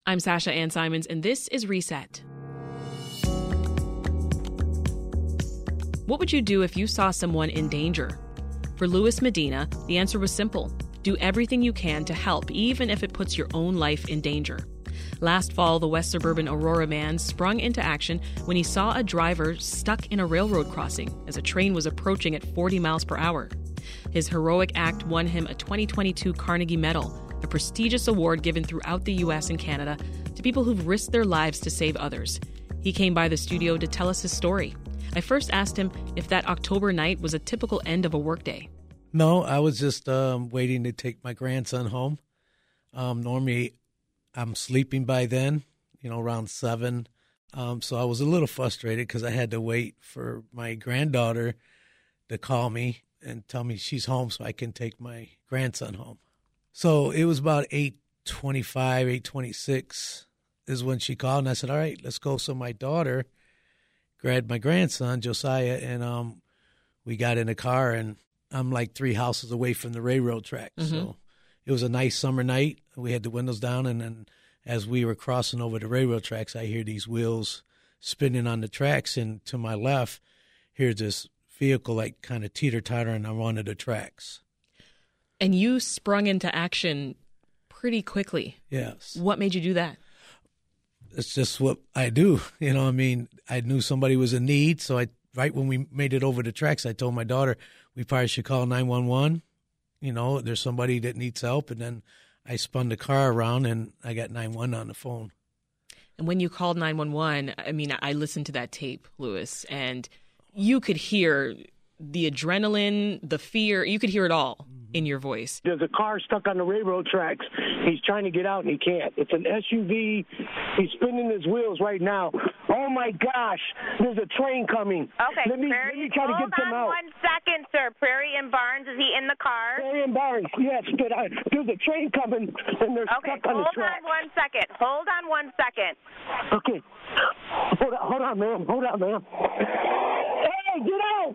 I'm Sasha Ann Simons, and this is Reset. What would you do if you saw someone in danger? For Luis Medina, the answer was simple. Do everything you can to help, even if it puts your own life in danger. Last fall, the West Suburban Aurora man sprung into action when he saw a driver stuck in a railroad crossing as a train was approaching at 40 miles per hour. His heroic act won him a 2022 Carnegie Medal, a prestigious award given throughout the U.S. and Canada to people who've risked their lives to save others. He came by the studio to tell us his story. I first asked him if that October night was a typical end of a workday. No, I was just waiting to take my grandson home. Normally, I'm sleeping by then, around 7. So I was a little frustrated because I had to wait for my granddaughter to call me and tell me she's home so I can take my grandson home. So it was about 8:25, 8:26 is when she called, and I said, all right, let's go. So my daughter grabbed my grandson, Josiah, and we got in the car, and I'm like 3 houses away from the railroad track. Mm-hmm. So it was a nice summer night. We had the windows down, and then as we were crossing over the railroad tracks, I hear these wheels spinning on the tracks, and to my left, here's this vehicle like kind of teeter-tottering on one of the tracks. And you sprung into action pretty quickly. Yes. What made you do that? It's just what I do. I knew somebody was in need, so right when we made it over the tracks, I told my daughter we probably should call 911. There's somebody that needs help, and then I spun the car around, and I got 911 on the phone. And when you called 911, I listened to that tape, Luis, and you could hear the adrenaline, the fear. You could hear it all in your voice. There's a car stuck on the railroad tracks. He's trying to get out, and he can't. It's an SUV. He's spinning his wheels right now. Oh, my gosh. There's a train coming. Okay, let me try to get them out. Hold on 1 second, sir. Prairie and Barnes, is he in the car? Prairie and Barnes, yes. There's a train coming, and they're stuck on the track. Hold on 1 second. Okay. Hold on, ma'am. Hey, get out!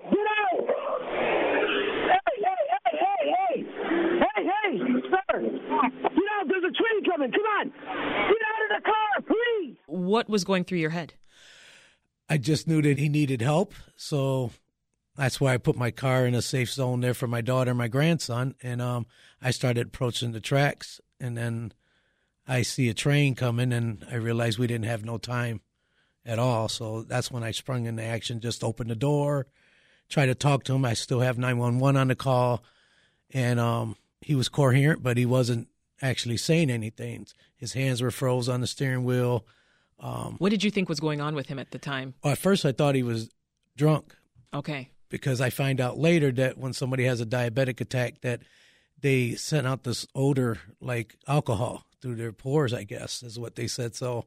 Hey, sir! Get out! There's a train coming! Come on! Get out of the car, please! What was going through your head? I just knew that he needed help, so that's why I put my car in a safe zone there for my daughter and my grandson, and I started approaching the tracks, and then I see a train coming, and I realized we didn't have no time at all, so that's when I sprung into action, just opened the door, tried to talk to him. I still have 911 on the call, and he was coherent, but he wasn't actually saying anything. His hands were froze on the steering wheel. What did you think was going on with him at the time? Well, at first I thought he was drunk. Okay. Because I find out later that when somebody has a diabetic attack that they send out this odor like alcohol through their pores, I guess, is what they said. So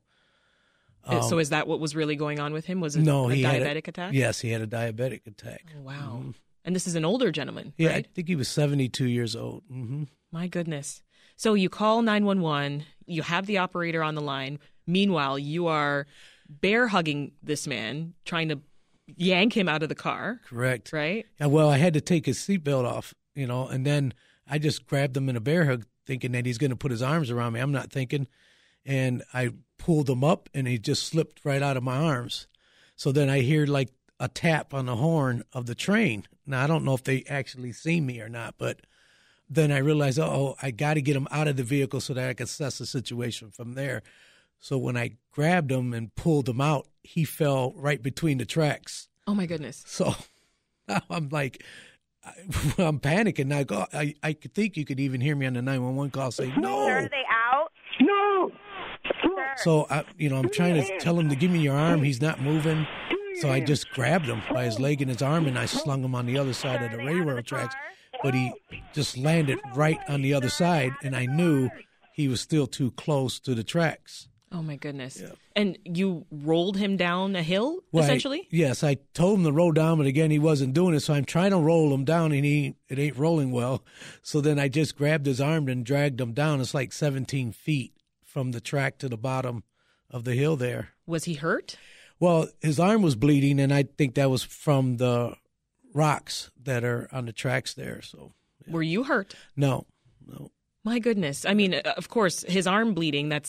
is that what was really going on with him? Was it no, a diabetic attack? Yes, he had a diabetic attack. Oh, wow. Mm-hmm. And this is an older gentleman, yeah, right? I think he was 72 years old. Mm-hmm. My goodness. So you call 911, you have the operator on the line. Meanwhile, you are bear hugging this man, trying to yank him out of the car. Correct. Right? Yeah, well, I had to take his seatbelt off, and then I just grabbed him in a bear hug thinking that he's going to put his arms around me. I'm not thinking. And I pulled him up, and he just slipped right out of my arms. So then I hear like a tap on the horn of the train. Now, I don't know if they actually see me or not, but then I realized, I got to get him out of the vehicle so that I could assess the situation from there. So when I grabbed him and pulled him out, he fell right between the tracks. Oh, my goodness. So I'm like, I'm panicking. I could think you could even hear me on the 911 call say, no. Sir, are they out? No. So, I'm trying to tell him to give me your arm. He's not moving. So I just grabbed him by his leg and his arm, and I slung him on the other side of the railroad tracks. But he just landed right on the other side, and I knew he was still too close to the tracks. Oh, my goodness. Yeah. And you rolled him down a hill, essentially? Yes, I told him to roll down, but again, he wasn't doing it. So I'm trying to roll him down, and it ain't rolling well. So then I just grabbed his arm and dragged him down. It's like 17 feet from the track to the bottom of the hill there. Was he hurt? Well, his arm was bleeding, and I think that was from the rocks that are on the tracks there. So, yeah. Were you hurt? No. My goodness. I mean, of course, his arm bleeding, that's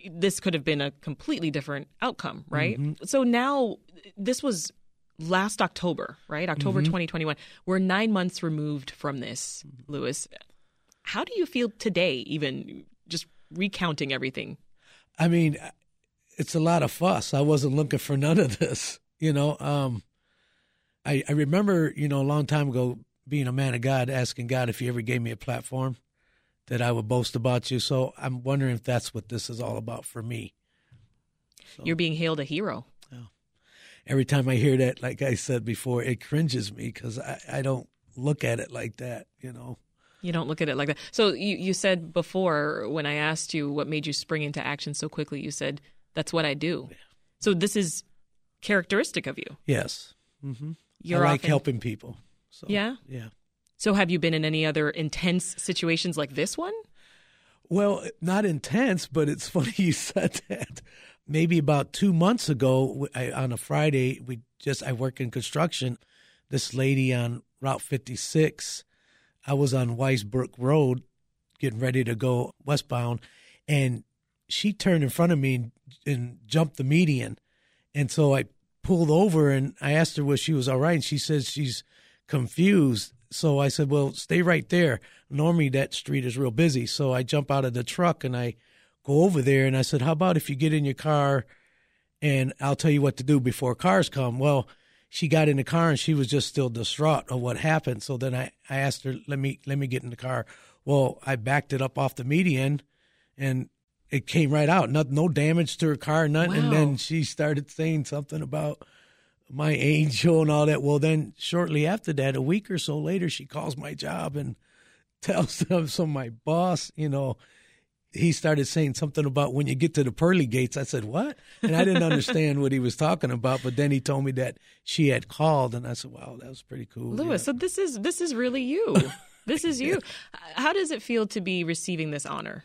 this could have been a completely different outcome, right? Mm-hmm. So now, this was last October, right? October 2021. We're 9 months removed from this, Lewis. How do you feel today, even just recounting everything? I mean, it's a lot of fuss. I wasn't looking for none of this, you know. I remember, you know, a long time ago being a man of God, asking God if he ever gave me a platform that I would boast about you. So I'm wondering if that's what this is all about for me. So, You're being hailed a hero. every time I hear that, like I said before, it cringes me because I don't look at it like that, you know. You don't look at it like that. So you said before, when I asked you what made you spring into action so quickly, you said, that's what I do. Yeah. So this is characteristic of you. Yes. Mm-hmm. I like helping people. So, yeah? Yeah. So have you been in any other intense situations like this one? Well, not intense, but it's funny you said that. Maybe about 2 months ago, on a Friday, I work in construction. This lady on Route 56, I was on Weisbrook Road getting ready to go westbound, and she turned in front of me and jumped the median. And so I pulled over and I asked her was she was all right, and she says she's confused. So I said, well, stay right there. Normally that street is real busy. So I jump out of the truck and I go over there and I said, how about if you get in your car and I'll tell you what to do before cars come? Well, she got in the car and she was just still distraught of what happened. So then I asked her, let me get in the car. Well, I backed it up off the median and it came right out. No damage to her car, nothing. Wow. And then she started saying something about my angel and all that. Well, then shortly after that, a week or so later, she calls my job and tells them, so my boss, you know, he started saying something about when you get to the pearly gates. I said, what? And I didn't understand what he was talking about. But then he told me that she had called, and I said, wow, that was pretty cool. Lewis, yeah. so this is really you. This is you. How does it feel to be receiving this honor?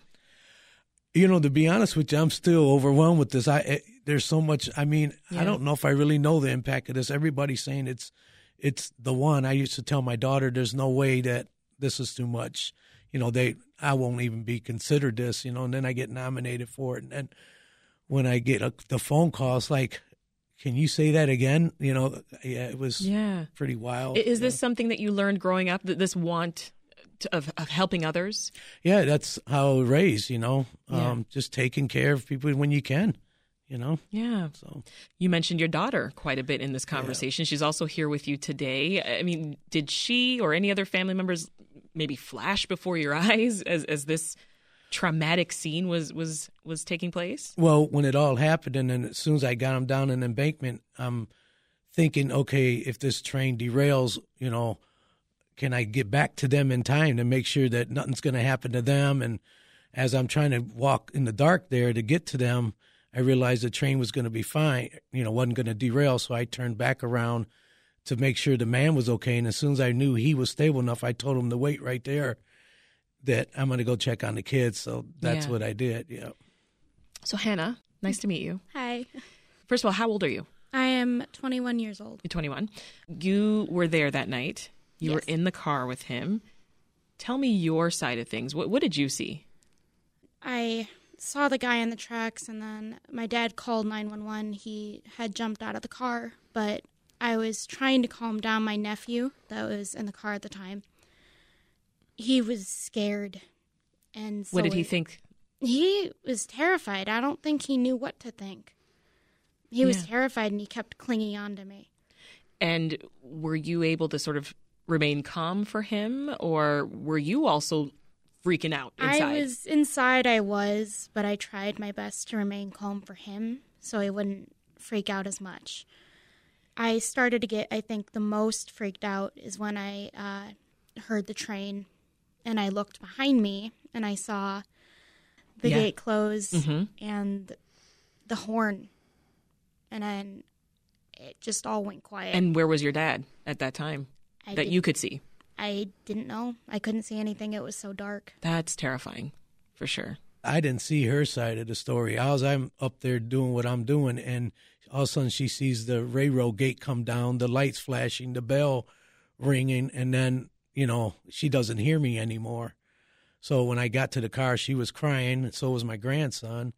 You know, to be honest with you, I'm still overwhelmed with this. There's so much. I mean, I don't know if I really know the impact of this. Everybody's saying it's the one. I used to tell my daughter, there's no way that this is too much. You know, I won't even be considered this, you know, and then I get nominated for it. And then when I get the phone call, it's like, can you say that again? You know, yeah, it was pretty wild. Is this something that you learned growing up, that this want of helping others? Yeah, that's how I was raised, you know, just taking care of people when you can, you know. Yeah. So you mentioned your daughter quite a bit in this conversation. Yeah. She's also here with you today. I mean, did she or any other family members maybe flash before your eyes as this traumatic scene was taking place? Well, when it all happened, and then as soon as I got them down an embankment, I'm thinking, okay, if this train derails, you know, can I get back to them in time to make sure that nothing's going to happen to them? And as I'm trying to walk in the dark there to get to them, I realized the train was going to be fine, you know, wasn't going to derail. So I turned back around to make sure the man was okay. And as soon as I knew he was stable enough, I told him to wait right there, that I'm going to go check on the kids. So that's what I did. Yeah. So Hannah, nice to meet you. Hi. First of all, how old are you? I am 21 years old. You're 21. You were there that night. You Yes. were in the car with him. Tell me your side of things. What did you see? I saw the guy on the tracks, and then my dad called 911. He had jumped out of the car, but I was trying to calm down my nephew that was in the car at the time. He was scared. And so what did he think? He was terrified. I don't think he knew what to think. He was terrified, and he kept clinging on to me. And were you able to sort of remain calm for him, or were you also freaking out inside? I was inside, but I tried my best to remain calm for him so I wouldn't freak out as much. I started to get, I think, the most freaked out is when I heard the train, and I looked behind me, and I saw the gate close and the horn, and then it just all went quiet. And where was your dad at that time that you could see? I didn't know. I couldn't see anything. It was so dark. That's terrifying, for sure. I didn't see her side of the story. I'm up there doing what I'm doing, and all of a sudden she sees the railroad gate come down, the lights flashing, the bell ringing, and then, you know, she doesn't hear me anymore. So when I got to the car, she was crying, and so was my grandson.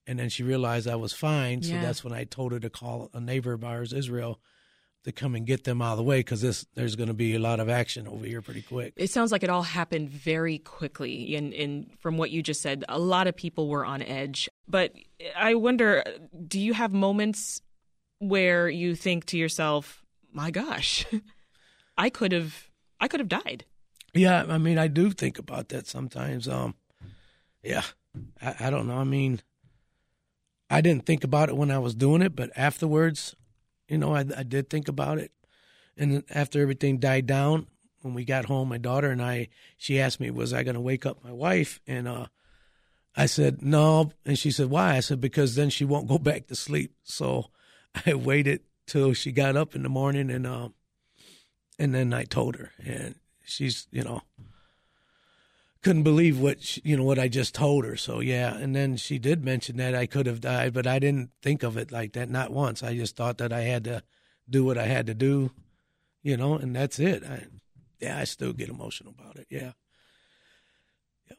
And then she realized I was fine. So Yeah. that's when I told her to call a neighbor of ours, Israel, to come and get them out of the way, because there's going to be a lot of action over here pretty quick. It sounds like it all happened very quickly. And from what you just said, a lot of people were on edge. But I wonder, do you have moments where you think to yourself, my gosh, I could have died? Yeah, I mean, I do think about that sometimes. Yeah, I don't know. I mean, I didn't think about it when I was doing it, but afterwards, you know, I did think about it. And then after everything died down, when we got home, my daughter and she asked me, was I going to wake up my wife? And I said, no. And she said, why? I said, because then she won't go back to sleep. So I waited till she got up in the morning, and then I told her. And she's, you know, couldn't believe what I just told her. So, yeah. And then she did mention that I could have died, but I didn't think of it like that, not once. I just thought that I had to do what I had to do, you know, and that's it. I still get emotional about it. Yeah. Yep.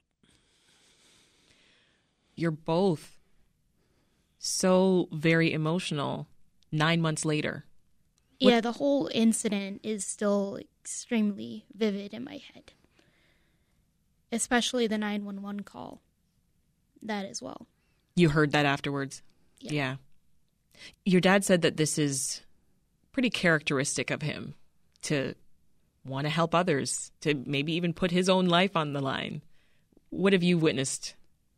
You're both so very emotional 9 months later. Yeah, the whole incident is still extremely vivid in my head. Especially the 911 call. That as well. You heard that afterwards? Yeah. Your dad said that this is pretty characteristic of him, to want to help others, to maybe even put his own life on the line. What have you witnessed?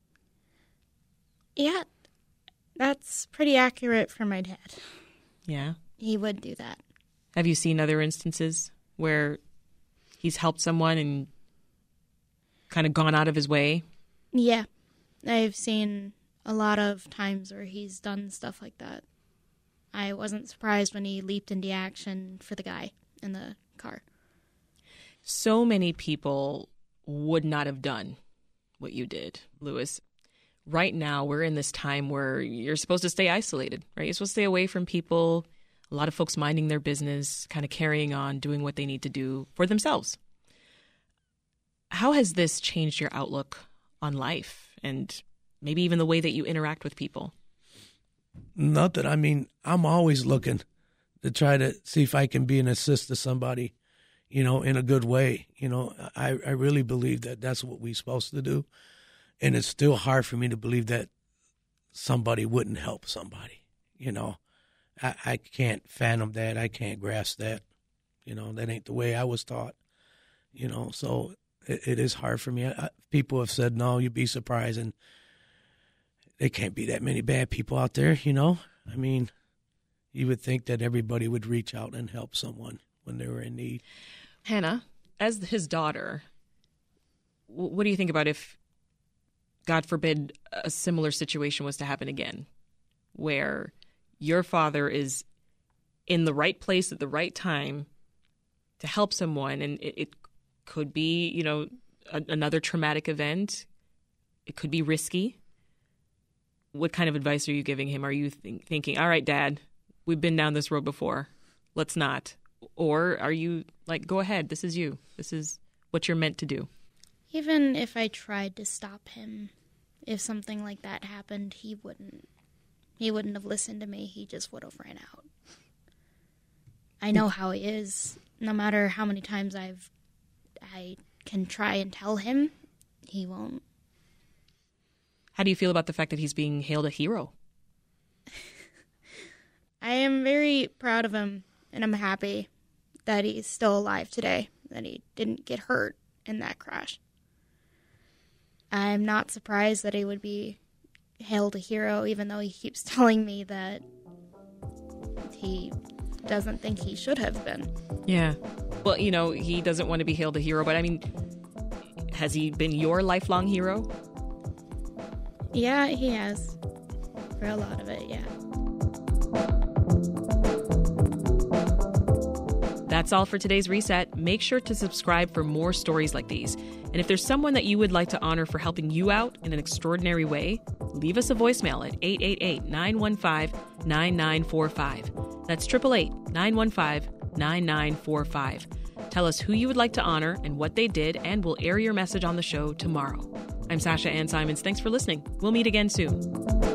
Yeah, that's pretty accurate for my dad. Yeah? He would do that. Have you seen other instances where he's helped someone and kind of gone out of his way? Yeah, I've seen a lot of times where he's done stuff like that. I wasn't surprised when he leaped into action for the guy in the car. So many people would not have done what you did, Lewis. Right now, we're in this time where you're supposed to stay isolated, right? You're supposed to stay away from people. A lot of folks minding their business, kind of carrying on, doing what they need to do for themselves. How has this changed your outlook on life and maybe even the way that you interact with people? Nothing. I mean, I'm always looking to try to see if I can be an assist to somebody, you know, in a good way. You know, I really believe that that's what we're supposed to do. And it's still hard for me to believe that somebody wouldn't help somebody, you know. I can't fathom that. I can't grasp that. You know, that ain't the way I was taught, you know. So it is hard for me. People have said, no, you'd be surprised. And there can't be that many bad people out there, you know. I mean, you would think that everybody would reach out and help someone when they were in need. Hannah, as his daughter, what do you think about if, God forbid, a similar situation was to happen again, where your father is in the right place at the right time to help someone, and it could be, you know, another traumatic event. It could be risky. What kind of advice are you giving him? Are you thinking, all right, Dad, we've been down this road before. Let's not. Or are you like, go ahead. This is you. This is what you're meant to do. Even if I tried to stop him, if something like that happened, he wouldn't have listened to me. He just would have ran out. I know how he is. No matter how many times I can try and tell him, he won't. How do you feel about the fact that he's being hailed a hero? I am very proud of him, and I'm happy that he's still alive today, that he didn't get hurt in that crash. I'm not surprised that he would be hailed a hero, even though he keeps telling me that he doesn't think he should have been. Yeah. Well, you know, he doesn't want to be hailed a hero, but I mean, has he been your lifelong hero? Yeah, he has. For a lot of it, yeah. That's all for today's Reset. Make sure to subscribe for more stories like these. And if there's someone that you would like to honor for helping you out in an extraordinary way, leave us a voicemail at 888-915-9945. That's 888-915-9945. Tell us who you would like to honor and what they did, and we'll air your message on the show tomorrow. I'm Sasha Ann Simons. Thanks for listening. We'll meet again soon.